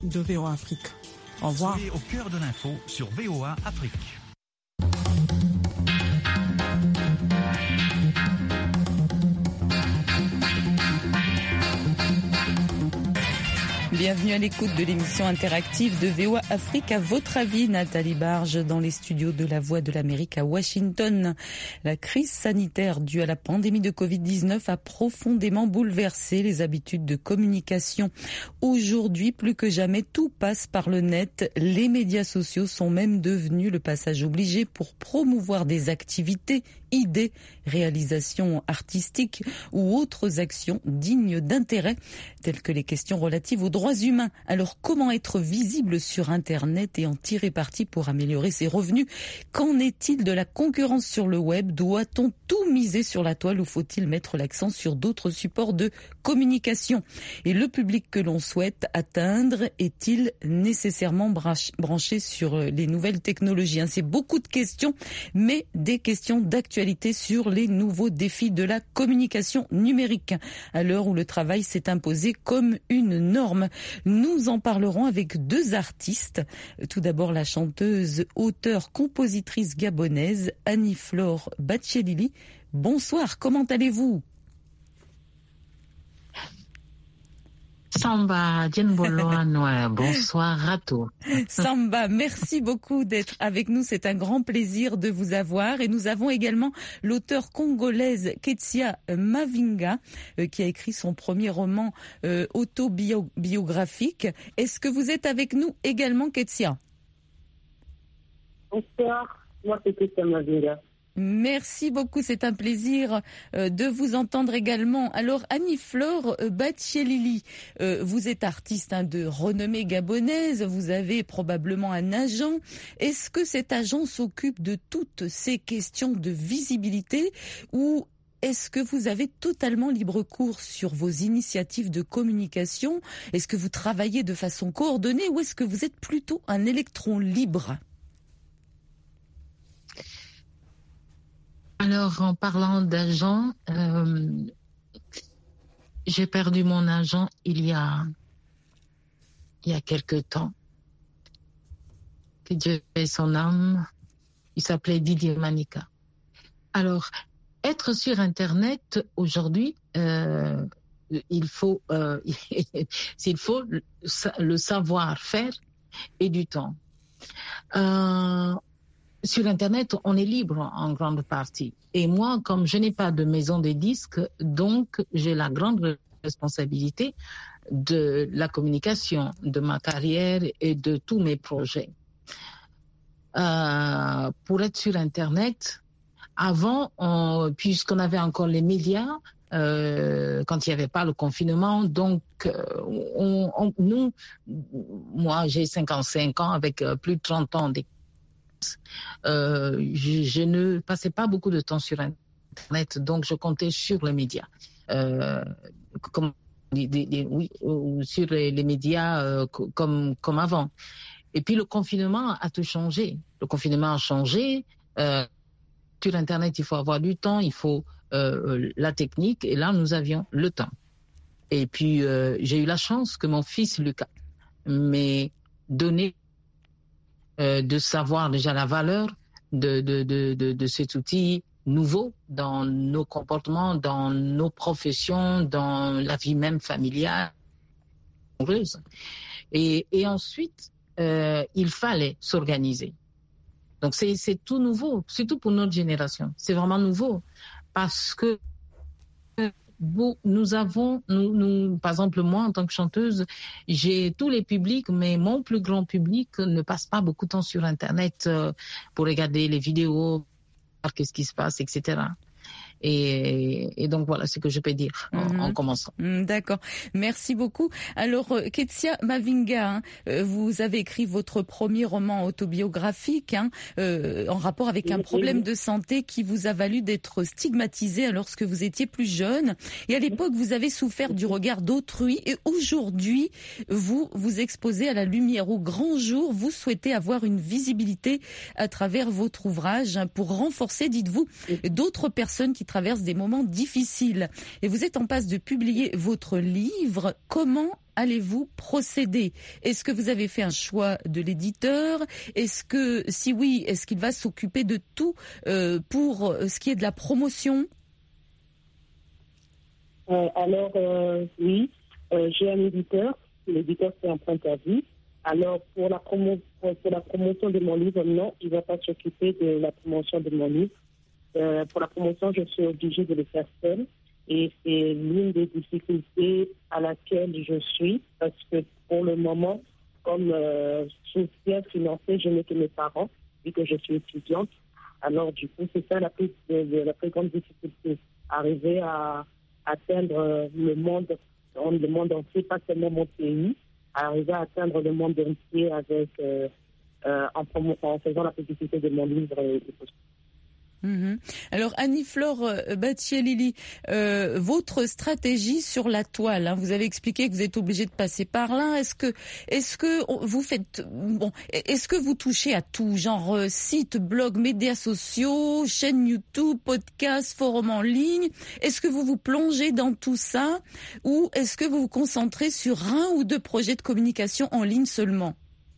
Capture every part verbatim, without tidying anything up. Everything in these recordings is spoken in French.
de V O A Afrique. Au revoir. Soyez au cœur de l'info sur V O A Afrique. Bienvenue à l'écoute de l'émission interactive de V O A Afrique. À votre avis, Nathalie Barge, dans les studios de la Voix de l'Amérique à Washington. La crise sanitaire due à la pandémie de covid dix-neuf a profondément bouleversé les habitudes de communication. Aujourd'hui, plus que jamais, tout passe par le net. Les médias sociaux sont même devenus le passage obligé pour promouvoir des activités, idées, réalisations artistiques ou autres actions dignes d'intérêt, telles que les questions relatives aux droits humains. Alors, comment être visible sur Internet et en tirer parti pour améliorer ses revenus? Qu'en est-il de la concurrence sur le web? Doit-on tout miser sur la toile ou faut-il mettre l'accent sur d'autres supports de communication? Et le public que l'on souhaite atteindre est-il nécessairement branché sur les nouvelles technologies? C'est beaucoup de questions, mais des questions d'actualité sur les nouveaux défis de la communication numérique, à l'heure où le travail s'est imposé comme une norme. Nous en parlerons avec deux artistes. Tout d'abord, la chanteuse, auteure, compositrice gabonaise Annie-Flore Batchelili. Bonsoir, comment allez-vous? Samba, bonsoir à tous. Samba, merci beaucoup d'être avec nous. C'est un grand plaisir de vous avoir. Et nous avons également l'auteure congolaise Ketsia Mavinga, euh, qui a écrit son premier roman euh, autobiographique. Est-ce que vous êtes avec nous également, Ketsia? Bonsoir, moi c'est Ketsia Mavinga. Merci beaucoup, c'est un plaisir euh, de vous entendre également. Alors Annie-Flore euh, Batchelili, euh, vous êtes artiste hein, de renommée gabonaise, vous avez probablement un agent. Est-ce que cet agent s'occupe de toutes ces questions de visibilité ou est-ce que vous avez totalement libre cours sur vos initiatives de communication? Est-ce que vous travaillez de façon coordonnée ou est-ce que vous êtes plutôt un électron libre? Alors, en parlant d'agent, euh, j'ai perdu mon agent il y a, il y a quelque temps. Que Dieu ait son âme. Il s'appelait Didier Manika. Alors, être sur Internet aujourd'hui, euh, il faut, euh, il faut le, le savoir-faire et du temps. Euh, Sur Internet, on est libre en grande partie. Et moi, comme je n'ai pas de maison de disques, donc j'ai la grande responsabilité de la communication, de ma carrière et de tous mes projets. Euh, pour être sur Internet, avant, on, puisqu'on avait encore les médias, euh, quand il n'y avait pas le confinement, donc on, on, nous, moi j'ai cinquante-cinq ans avec plus de trente ans d'expérience. Euh, je, je ne passais pas beaucoup de temps sur Internet, donc je comptais sur les médias, euh, comme, des, des, oui, ou sur les, les médias euh, comme, comme avant. Et puis le confinement a tout changé. Le confinement a changé. Euh, sur Internet, il faut avoir du temps, il faut euh, la technique, et là nous avions le temps. Et puis euh, j'ai eu la chance que mon fils Lucas m'ait donné Euh, de savoir déjà la valeur de, de, de, de, de cet outil nouveau dans nos comportements, dans nos professions, dans la vie même familiale. Et, et ensuite, euh, il fallait s'organiser. Donc c'est, c'est tout nouveau, surtout pour notre génération. C'est vraiment nouveau parce que nous avons, nous, nous, par exemple, moi, en tant que chanteuse, j'ai tous les publics, mais mon plus grand public ne passe pas beaucoup de temps sur Internet euh, pour regarder les vidéos, voir qu'est-ce qui se passe, et cetera. Et, et donc voilà ce que je peux dire en, mm-hmm. en commençant. Mm, d'accord, merci beaucoup. Alors euh, Ketsia Mavinga, hein, euh, vous avez écrit votre premier roman autobiographique hein, euh, en rapport avec un problème de santé qui vous a valu d'être stigmatisé lorsque vous étiez plus jeune. Et à l'époque, vous avez souffert du regard d'autrui. Et aujourd'hui, vous vous exposez à la lumière au grand jour. Vous souhaitez avoir une visibilité à travers votre ouvrage hein, pour renforcer, dites-vous, d'autres personnes qui traversent des moments difficiles. Et vous êtes en passe de publier votre livre « Comment allez-vous procéder? Est-ce que vous avez fait un choix de l'éditeur? Est-ce que, si oui, est-ce qu'il va s'occuper de tout euh, pour ce qui est de la promotion? Euh, alors, euh, oui, euh, j'ai un éditeur. L'éditeur, c'est Empreinte à vie. Alors, pour la, promo, pour, pour la promotion de mon livre, non, il ne va pas s'occuper de la promotion de mon livre. Euh, pour la promotion, je suis obligée de le faire seule. Et c'est l'une des difficultés à laquelle je suis, parce que pour le moment, comme euh, soutien financier, je n'ai que mes parents, vu que je suis étudiante. Alors, du coup, c'est ça la plus, la plus grande difficulté, arriver à atteindre le monde, le monde entier, pas seulement mon pays, arriver à atteindre le monde entier avec, euh, euh, en, promo, en faisant la publicité de mon livre et de tout. Mmh. Alors Annie-Flore euh, Battier-Lili, euh, votre stratégie sur la toile, hein, vous avez expliqué que vous êtes obligé de passer par là. Est-ce que, est-ce que vous faites, bon, est-ce que vous touchez à tout, genre euh, site, blog, médias sociaux, chaîne YouTube, podcast, forum en ligne? Est-ce que vous vous plongez dans tout ça, ou est-ce que vous vous concentrez sur un ou deux projets de communication en ligne seulement?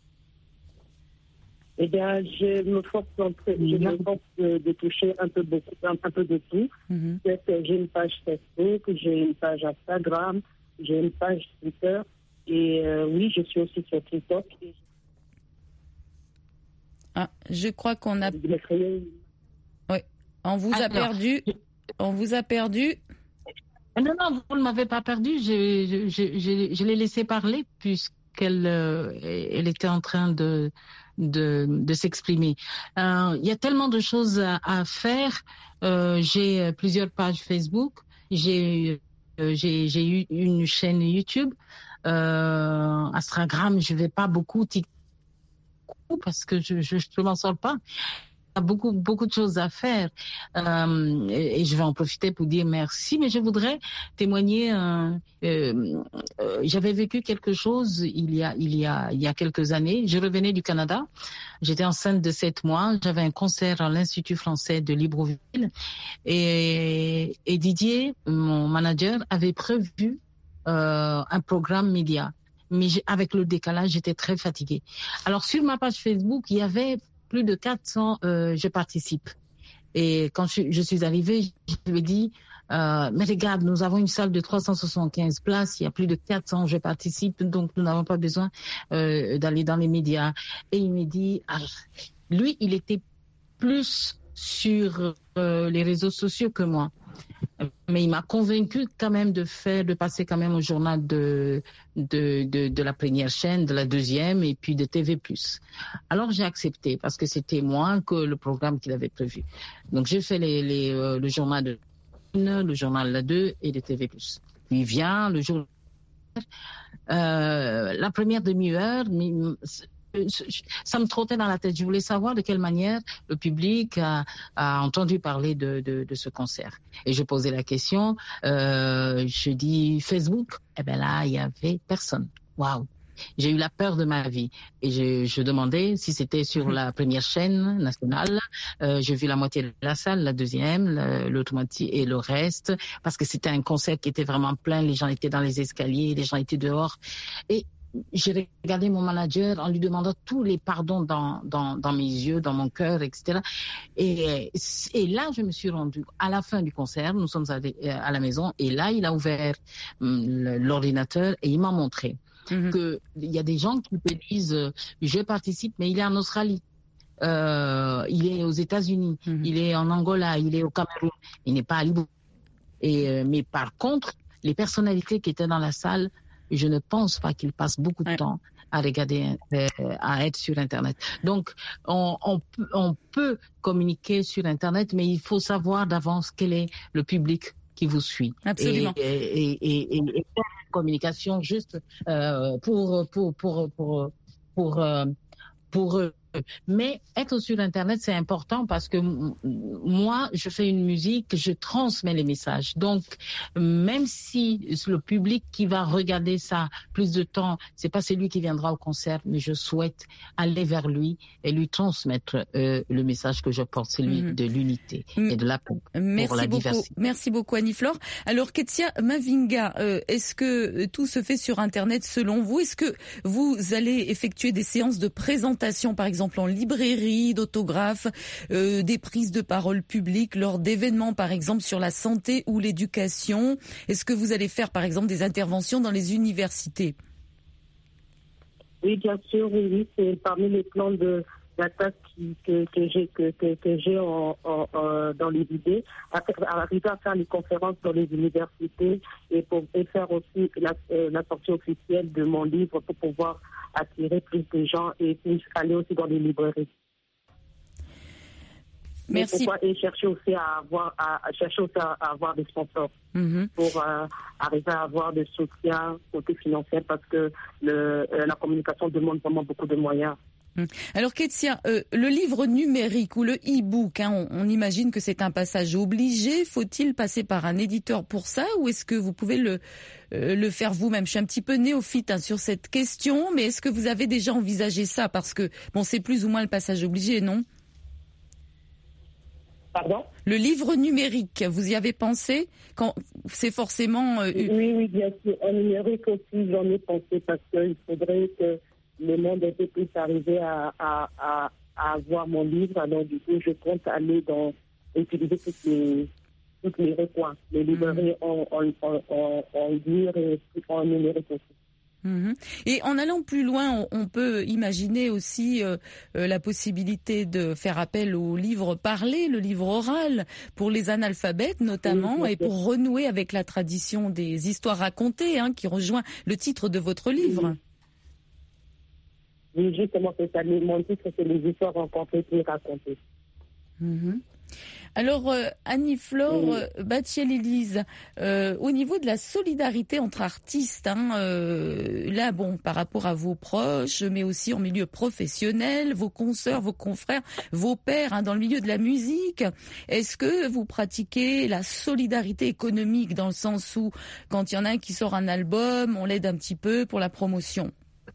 Eh bien, je me force, je me force de, de toucher un peu, beaucoup, un, un peu de tout. Mm-hmm. J'ai une page Facebook, j'ai une page Instagram, j'ai une page Twitter. Et euh, oui, je suis aussi sur TikTok. Et... Ah, je crois qu'on a... Oui, on vous Alors, a perdu. Je... On vous a perdu. Non, non, vous ne m'avez pas perdu. Je, je, je, je l'ai laissé parler puisqu'elle euh, elle était en train de... de, de s'exprimer. Euh, il y a tellement de choses à, à faire. Euh, j'ai plusieurs pages Facebook. J'ai, euh, j'ai, j'ai eu une chaîne YouTube. Euh, Instagram, je vais pas beaucoup TikTok parce que je je, je m'en sors pas. Il y a beaucoup, beaucoup de choses à faire euh, et, et je vais en profiter pour dire merci, mais je voudrais témoigner. Euh, euh, euh, j'avais vécu quelque chose il y a, il y a, il y a quelques années. Je revenais du Canada. J'étais enceinte de sept mois. J'avais un concert à l'Institut français de Libreville et, et Didier, mon manager, avait prévu euh, un programme média. Mais avec le décalage, j'étais très fatiguée. Alors sur ma page Facebook, il y avait plus de quatre cents, euh, je participe. Et quand je, je suis arrivée, je lui ai dit, euh, mais regarde, nous avons une salle de trois cent soixante-quinze places, il y a plus de quatre cents, je participe, donc nous n'avons pas besoin euh, d'aller dans les médias. Et il me dit, ah, lui, il était plus sur euh, les réseaux sociaux que moi. Mais il m'a convaincu quand même de faire, de passer quand même au journal de, de, de, de la première chaîne, de la deuxième et puis de T V plus. Alors j'ai accepté parce que c'était moins que le programme qu'il avait prévu. Donc j'ai fait les, les, euh, le journal de le journal la deux et de T V plus. Puis il vient le jour, euh, la première demi-heure, ça me trottait dans la tête. Je voulais savoir de quelle manière le public a, a entendu parler de, de, de ce concert. Et je posais la question, euh, je dis Facebook, eh ben là, il y avait personne. Waouh! J'ai eu la peur de ma vie. Et je, je demandais si c'était sur la première chaîne nationale. Euh, j'ai vu la moitié de la salle, la deuxième, la, l'autre moitié et le reste, parce que c'était un concert qui était vraiment plein. Les gens étaient dans les escaliers, les gens étaient dehors. Et j'ai regardé mon manager en lui demandant tous les pardons dans, dans, dans mes yeux, dans mon cœur, et cetera. Et, et là, je me suis rendue, à la fin du concert, nous sommes allés à la maison, et là, il a ouvert l'ordinateur et il m'a montré mm-hmm. qu'il y a des gens qui me disent, je participe, mais il est en Australie. Euh, il est aux États-Unis, mm-hmm. il est en Angola, il est au Cameroun, il n'est pas à Libreville. Et, euh, mais par contre, les personnalités qui étaient dans la salle, je ne pense pas qu'ils passent beaucoup de ouais. temps à regarder, euh, à être sur Internet. Donc, on, on, on peut communiquer sur Internet, mais il faut savoir d'avance quel est le public qui vous suit. Absolument. Et, et, et, et, et faire une communication juste euh, pour pour pour pour pour, pour, euh, pour Mais être sur Internet, c'est important parce que m- moi, je fais une musique, je transmets les messages. Donc, même si le public qui va regarder ça plus de temps, c'est pas celui qui viendra au concert, mais je souhaite aller vers lui et lui transmettre euh, le message que je porte, celui Mhm. de l'unité Mm. et de la paix pour Merci la beaucoup. diversité. Merci beaucoup, Annie-Flore. Alors, Ketsia Mavinga, euh, est-ce que tout se fait sur Internet selon vous? Est-ce que vous allez effectuer des séances de présentation, par exemple en librairie, d'autographes, euh, des prises de parole publiques lors d'événements, par exemple sur la santé ou l'éducation? Est-ce que vous allez faire, par exemple, des interventions dans les universités? Oui, bien sûr, oui, oui, c'est parmi les plans de d'attaque qui- que, que j'ai que, que, que j'ai en, en, en- dans les idées, à faire- à arriver à faire les conférences dans les universités et pour et faire aussi la, euh, la sortie officielle de mon livre pour pouvoir attirer plus de gens et puis aller aussi dans les librairies. Merci. Et, pourquoi, et chercher aussi à avoir à, à chercher aussi à, à avoir des sponsors Mhm. pour euh, arriver à avoir des soutiens côté financier parce que le, euh, la communication demande vraiment beaucoup de moyens. Alors Ketsia, euh, le livre numérique ou le e-book, hein, on, on imagine que c'est un passage obligé. Faut-il passer par un éditeur pour ça ou est-ce que vous pouvez le, euh, le faire vous-même? Je suis un petit peu néophyte hein, sur cette question, mais est-ce que vous avez déjà envisagé ça? Parce que bon, c'est plus ou moins le passage obligé, non? Pardon? Le livre numérique, vous y avez pensé? Quand c'est forcément euh, Oui, oui, bien sûr. En numérique aussi, j'en ai pensé parce qu'il faudrait que le monde ait puisse arriver à, à, à, à avoir mon livre. Alors, du coup, je compte aller dans, utiliser toutes les, toutes les recoins, les librairies en, en, en, en, en livre et en numérique aussi. Mhm. Et en allant plus loin, on, on peut imaginer aussi euh, euh, la possibilité de faire appel au livre parlé, le livre oral, pour les analphabètes notamment, Oui, et pour renouer avec la tradition des histoires racontées, hein, qui rejoint le titre de votre livre. Oui. Oui, justement, c'est ça. Mon titre, c'est les histoires rencontrées et racontées. Mhm. Alors, euh, Annie-Flore Oui. euh, Battiel-Élise, euh, au niveau de la solidarité entre artistes, hein, euh, là, bon, par rapport à vos proches, mais aussi en milieu professionnel, vos consoeurs, vos confrères, vos pairs, hein, dans le milieu de la musique, est-ce que vous pratiquez la solidarité économique dans le sens où, quand il y en a un qui sort un album, on l'aide un petit peu pour la promotion?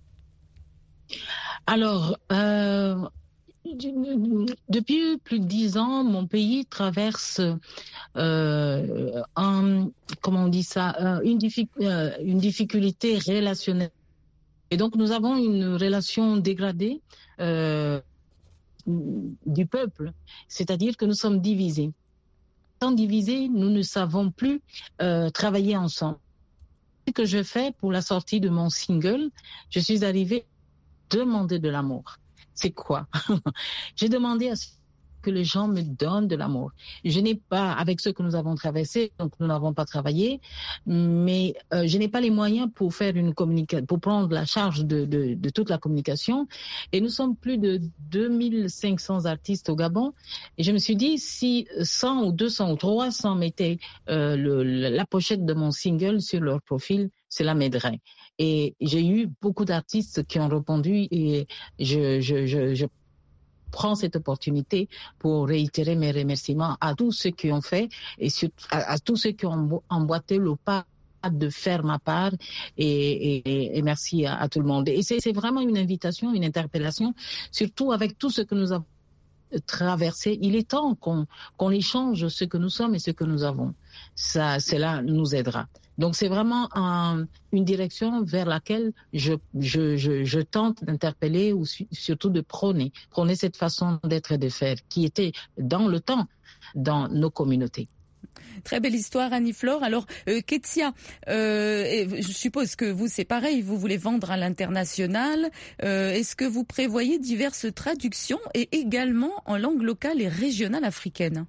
Alors, euh, depuis plus de dix ans, mon pays traverse euh, un, comment on dit ça, une, diffi- euh, une difficulté relationnelle. Et donc, nous avons une relation dégradée euh, du peuple, c'est-à-dire que nous sommes divisés. Étant divisés, nous ne savons plus euh, travailler ensemble. Ce que je fais pour la sortie de mon single, je suis arrivée à demander de l'amour. C'est quoi? J'ai demandé à ce que les gens me donnent de l'amour. Je n'ai pas, avec ceux que nous avons traversés, donc nous n'avons pas travaillé, mais euh, je n'ai pas les moyens pour faire une communication, pour prendre la charge de, de, de toute la communication. Et nous sommes plus de deux mille cinq cents artistes au Gabon. Et je me suis dit, si cent ou deux cents ou trois cents mettaient euh, le, la pochette de mon single sur leur profil, cela m'aiderait. Et j'ai eu beaucoup d'artistes qui ont répondu et je, je, je, je prends cette opportunité pour réitérer mes remerciements à tous ceux qui ont fait et surtout à, à tous ceux qui ont emboîté le pas de faire ma part et, et, et merci à, à tout le monde. Et c'est, c'est vraiment une invitation, une interpellation, surtout avec tout ce que nous avons traversé. Il est temps qu'on, qu'on échange ce que nous sommes et ce que nous avons. Ça, cela nous aidera. Donc c'est vraiment un, une direction vers laquelle je, je, je, je tente d'interpeller ou su, surtout de prôner, prôner cette façon d'être et de faire qui était dans le temps dans nos communautés. Très belle histoire, Annie-Flore. Alors, euh, Ketsia, euh, je suppose que vous, c'est pareil, vous voulez vendre à l'international. Euh, est-ce que vous prévoyez diverses traductions et également en langue locale et régionale africaine?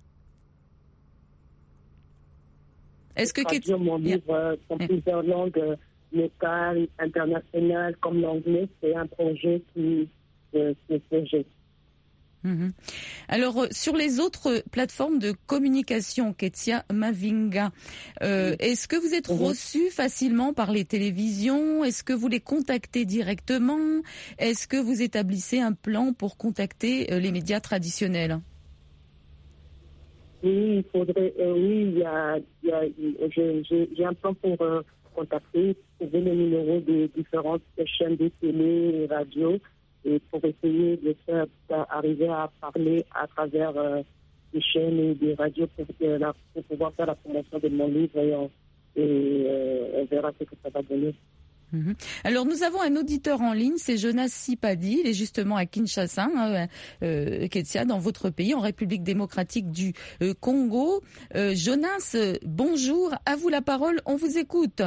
Est-ce que Ketsia... mon livre dans yeah. plusieurs langues locales, internationales, comme l'anglais, c'est un projet qui, que, que j'ai. Mmh. Alors, sur les autres plateformes de communication, Ketia Mavinga, euh, est-ce que vous êtes reçu facilement par les télévisions? Est-ce que vous les contactez directement? Est-ce que vous établissez un plan pour contacter les médias traditionnels? Oui, il faudrait, euh, oui, il y a, il y a, j'ai, j'ai, j'ai un plan pour euh, contacter, trouver les numéros des différentes chaînes de télé et radio, et pour essayer de faire, d'arriver à parler à travers euh, des chaînes et des radios pour, euh, pour pouvoir faire la promotion de mon livre et, on, et euh, on verra ce que ça va donner. Mmh. Alors nous avons un auditeur en ligne, c'est Jonas Sipadi, il est justement à Kinshasa, hein, euh, Ketia, dans votre pays, en République démocratique du euh, Congo. Euh, Jonas, bonjour, à vous la parole, on vous écoute.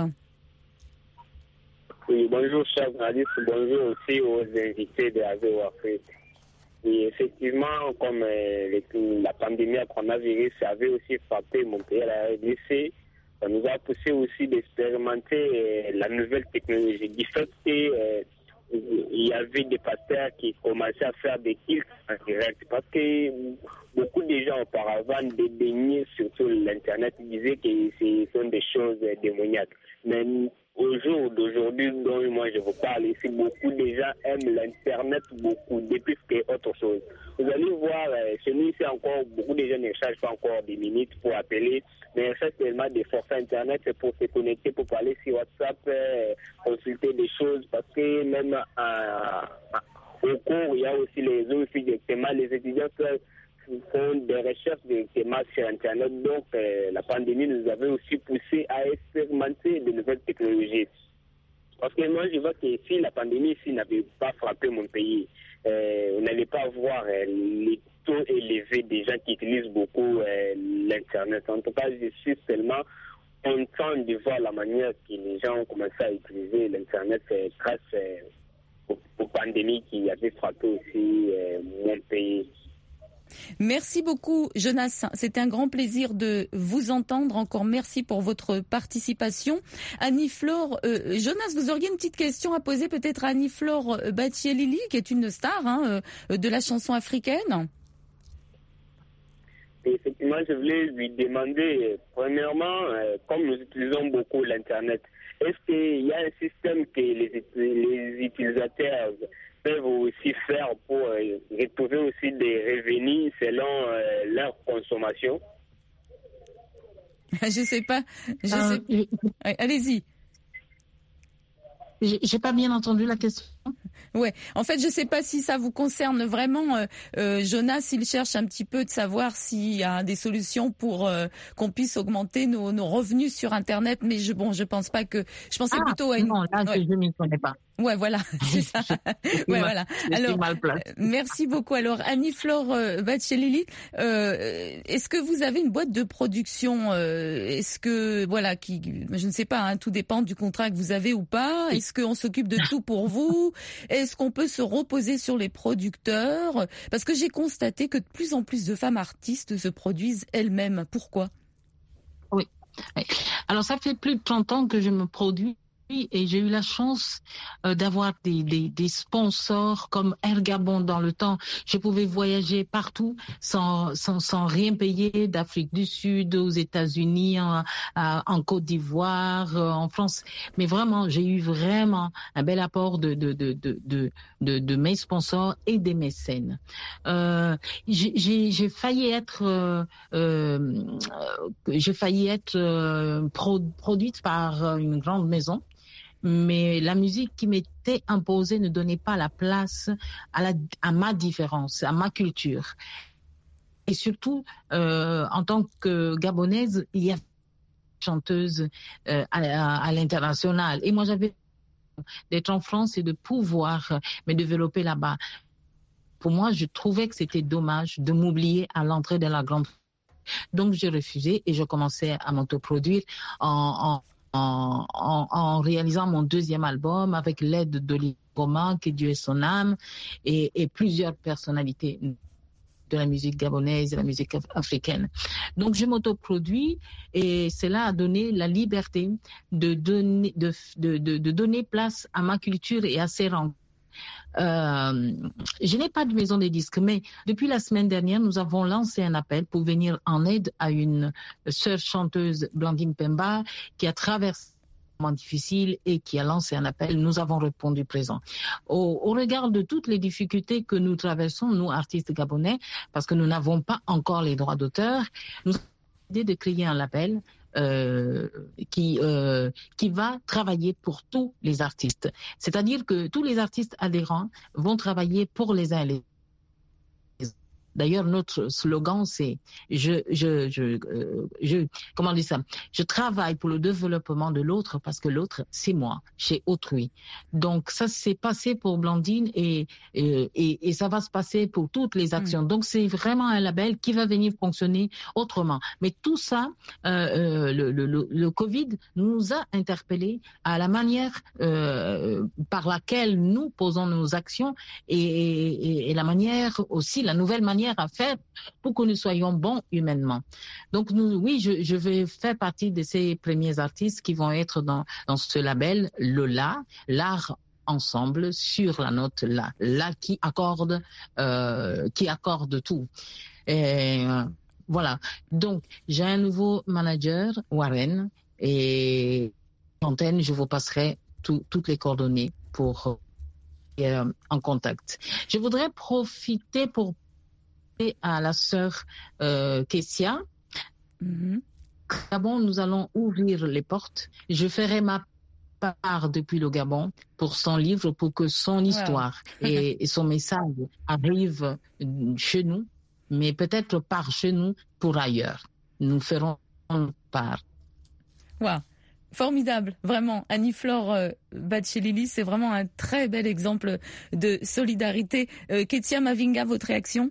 Oui, bonjour chers journalistes, bonjour aussi aux invités de la V O A Afrique. Et effectivement, comme euh, les, la pandémie à coronavirus avait aussi frappé mon pays, la R D C, ça nous a poussé aussi d'expérimenter euh, la nouvelle technologie. Du fait qu'il euh, y avait des pasteurs qui commençaient à faire des kills en direct, parce que beaucoup de gens auparavant dédaignaient surtout l'Internet, disaient que ce sont des choses démoniaques. Mais au jour d'aujourd'hui, dont moi je vous parle ici, beaucoup de gens aiment l'Internet beaucoup, depuis que c'est autre chose. Vous allez voir, euh, chez nous ici encore, beaucoup de gens ne chargent pas encore des minutes pour appeler, mais ils cherchent tellement des forfaits Internet pour se connecter, pour parler sur WhatsApp, euh, consulter des choses, parce que même euh, au cours, il y a aussi les autres directement, les étudiants font des recherches directement sur Internet. Donc, euh, la pandémie nous avait aussi poussé à expérimenter de nouvelles technologies. Parce que moi, je vois que si la pandémie ici n'avait pas frappé mon pays, euh, on n'allait pas voir euh, les taux élevés des gens qui utilisent beaucoup euh, l'Internet. En tout cas, je suis tellement content de voir la manière que les gens ont commencé à utiliser l'Internet euh, grâce euh, aux, aux pandémies qui avaient frappé aussi euh, mon pays. Merci beaucoup, Jonas. C'était un grand plaisir de vous entendre. Encore merci pour votre participation. Annie-Flore, euh, Jonas, vous auriez une petite question à poser peut-être à Annie-Flore Bachielili, qui est une star hein, euh, de la chanson africaine. Effectivement, je voulais lui demander, premièrement, euh, comme nous utilisons beaucoup l'Internet, est-ce qu'il y a un système que les, les utilisateurs peuvent aussi faire pour euh, retrouver aussi des revenus selon euh, leur consommation? Je sais pas. Je euh, sais... Je... Ouais, allez-y. J'ai, j'ai pas bien entendu la question. Ouais, en fait, je sais pas si ça vous concerne vraiment. Euh, euh, Jonas, il cherche un petit peu de savoir s'il y a des solutions pour euh, qu'on puisse augmenter nos, nos revenus sur Internet. Mais je, bon, je pense pas que. Je pensais ah, plutôt à une. Non, là, ouais. je m'y connais pas. Ouais, voilà, c'est ça. ouais, voilà. Alors, merci beaucoup. Alors, Annie-Flore euh, Bachielili, euh, est-ce que vous avez une boîte de production euh, Est-ce que, voilà, qui, je ne sais pas, hein, tout dépend du contrat que vous avez ou pas. Est-ce qu'on s'occupe de tout pour vous? Est-ce qu'on peut se reposer sur les producteurs? Parce que j'ai constaté que de plus en plus de femmes artistes se produisent elles-mêmes. Pourquoi? Oui. Alors, ça fait plus de trente ans que je me produis. Et j'ai eu la chance euh, d'avoir des, des, des sponsors comme Air Gabon dans le temps. Je pouvais voyager partout sans, sans, sans rien payer, d'Afrique du Sud, aux États-Unis, en, en Côte d'Ivoire, en France. Mais vraiment, j'ai eu vraiment un bel apport de, de, de, de, de, de, de mes sponsors et des mécènes. Euh, j'ai, j'ai, j'ai failli être, euh, euh, j'ai failli être euh, pro, produite par une grande maison. Mais la musique qui m'était imposée ne donnait pas la place à, la, à ma différence, à ma culture. Et surtout, euh, en tant que Gabonaise, il y a chanteuse euh, à, à, à l'international. Et moi, j'avais d'être en France et de pouvoir me développer là-bas. Pour moi, je trouvais que c'était dommage de m'oublier à l'entrée de la grande. Donc, j'ai refusé et je commençais à m'autoproduire en, en En, en, en réalisant mon deuxième album avec l'aide d'Olivier Roman, que Dieu ait son âme, et, et plusieurs personnalités de la musique gabonaise, de la musique africaine. Donc, je m'autoproduis et cela a donné la liberté de donner, de, de, de, de donner place à ma culture et à ses rencontres. euh, je n'ai pas de maison de disques, mais depuis la semaine dernière, nous avons lancé un appel pour venir en aide à une sœur chanteuse, Blandine Pemba, qui a traversé difficile et qui a lancé un appel. Nous avons répondu présent. Au, au regard de toutes les difficultés que nous traversons, nous, artistes gabonais, parce que nous n'avons pas encore les droits d'auteur, nous avons décidé de créer un label euh, qui, euh, qui va travailler pour tous les artistes. C'est-à-dire que tous les artistes adhérents vont travailler pour les uns et les autres. D'ailleurs, notre slogan, c'est je, je, je, euh, je, comment dire ça? Je travaille pour le développement de l'autre parce que l'autre, c'est moi, chez autrui. Donc, ça s'est passé pour Blandine et, et, et, et ça va se passer pour toutes les actions. Mmh. Donc, c'est vraiment un label qui va venir fonctionner autrement. Mais tout ça, euh, euh, le, le, le, le Covid nous a interpellés à la manière euh, par laquelle nous posons nos actions et, et, et la manière aussi, la nouvelle manière à faire pour que nous soyons bons humainement. Donc nous, oui, je, je vais faire partie de ces premiers artistes qui vont être dans, dans ce label, le La, l'art ensemble sur la note La, La qui accorde, euh, qui accorde tout. Et euh, voilà. Donc j'ai un nouveau manager, Warren, et antenne, je vous passerai tout, toutes les coordonnées pour euh, en contact. Je voudrais profiter pour à la sœur euh, Kessia. Mm-hmm. Gabon, nous allons ouvrir les portes. Je ferai ma part depuis le Gabon pour son livre, pour que son histoire wow. et, et son message arrivent chez nous, mais peut-être par chez nous pour ailleurs. Nous ferons part. Wow. Formidable, vraiment. Annie-Flore euh, Batchelili, c'est vraiment un très bel exemple de solidarité. Euh, Kessia Mavinga, votre réaction?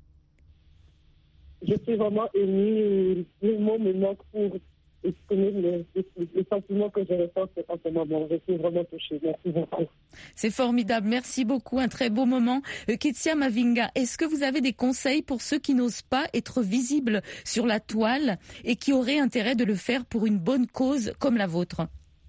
Je suis vraiment émue. Les mots me manquent pour exprimer les, les, les sentiments que je ressens en ce moment. Je suis vraiment touchée. Merci beaucoup. C'est formidable. Merci beaucoup. Un très beau moment. Euh, Kessia Mavinga, est-ce que vous avez des conseils pour ceux qui n'osent pas être visibles sur la toile et qui auraient intérêt de le faire pour une bonne cause comme la vôtre?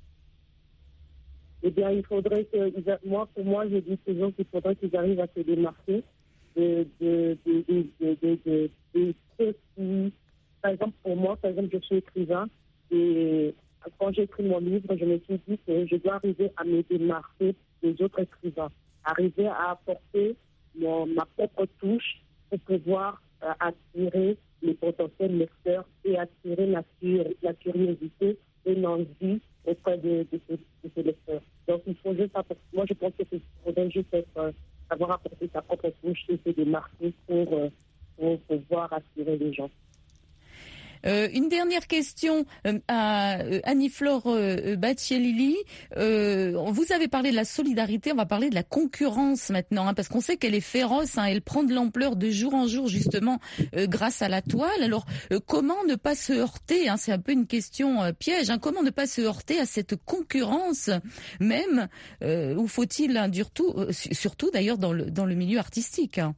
Eh bien, il faudrait que, moi, pour moi, je dis toujours qu'il faudrait qu'ils arrivent à se démarquer de, de, de, de, de, de, de, de ceux qui, par exemple, pour moi, par exemple, je suis écrivain et quand j'ai écrit mon livre, je me suis dit que je dois arriver à me démarquer des autres écrivains, arriver à apporter mon, ma propre touche pour pouvoir euh, attirer les potentiels lecteurs et attirer la, la curiosité et l'envie auprès de, de, de, de ces lecteurs. Donc, il faut juste apporter, moi, je pense qu'il faudrait juste être, euh, savoir apporter sa propre touche et se démarquer pour, euh, pour pouvoir attirer les gens. Euh, une dernière question euh, à euh, Annie-Flore euh, Batchelili. Euh, vous avez parlé de la solidarité, on va parler de la concurrence maintenant, hein, parce qu'on sait qu'elle est féroce, hein, elle prend de l'ampleur de jour en jour justement euh, grâce à la toile. Alors euh, comment ne pas se heurter, hein, c'est un peu une question euh, piège, hein, comment ne pas se heurter à cette concurrence même, euh, ou faut-il hein, surtout, euh, surtout d'ailleurs dans le, dans le milieu artistique hein.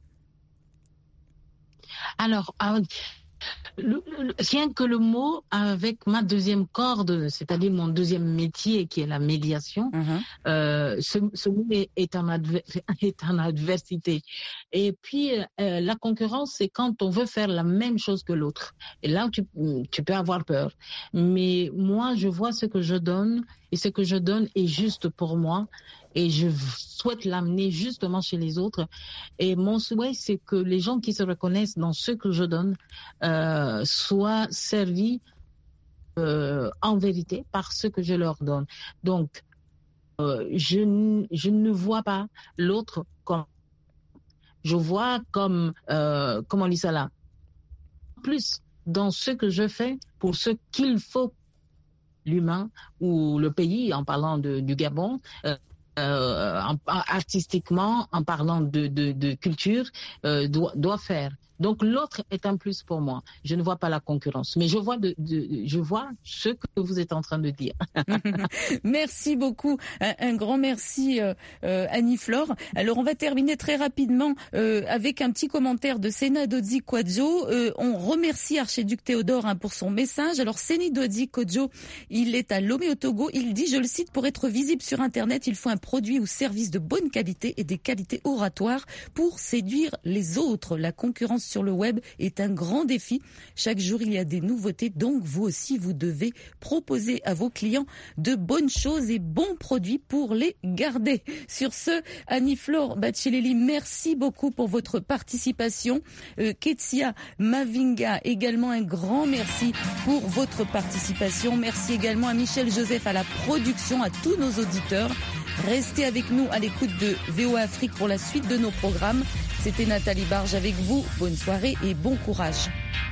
Alors, euh... Le, le, rien que le mot avec ma deuxième corde, c'est-à-dire mon deuxième métier qui est la médiation, mm-hmm. euh, ce, ce mot est, est, en adver, est en adversité. Et puis euh, la concurrence, c'est quand on veut faire la même chose que l'autre. Et là, tu, tu peux avoir peur. Mais moi, je vois ce que je donne et ce que je donne est juste pour moi. Et je souhaite l'amener justement chez les autres. Et mon souhait, c'est que les gens qui se reconnaissent dans ce que je donne euh, soient servis euh, en vérité par ce que je leur donne. Donc, euh, je, je ne vois pas l'autre comme... Je vois comme... Euh, comment on dit ça là? Plus dans ce que je fais pour ce qu'il faut l'humain ou le pays, en parlant de, du Gabon... Euh, Euh, en, artistiquement, en parlant de, de, de culture, euh, doit, doit faire. Donc l'autre est un plus pour moi. Je ne vois pas la concurrence, mais je vois, de, de, je vois ce que vous êtes en train de dire. Merci beaucoup, un, un grand merci euh, euh, Annie-Flore. Alors on va terminer très rapidement euh, avec un petit commentaire de Sena Dodzi Kwadjo. Euh, on remercie Archiduc Théodore hein, pour son message. Alors Seni Dodzi Kwadjo, il est à Lomé au Togo. Il dit, je le cite, pour être visible sur Internet, il faut un produit ou service de bonne qualité et des qualités oratoires pour séduire les autres. La concurrence sur le web est un grand défi. Chaque jour, il y a des nouveautés. Donc, vous aussi, vous devez proposer à vos clients de bonnes choses et bons produits pour les garder. Sur ce, Annie-Flore Bacheleli, merci beaucoup pour votre participation. Euh, Ketsia Mavinga, également un grand merci pour votre participation. Merci également à Michel Joseph à la production, à tous nos auditeurs. Restez avec nous à l'écoute de V O A Afrique pour la suite de nos programmes. C'était Nathalie Barge avec vous. Bonne soirée et bon courage.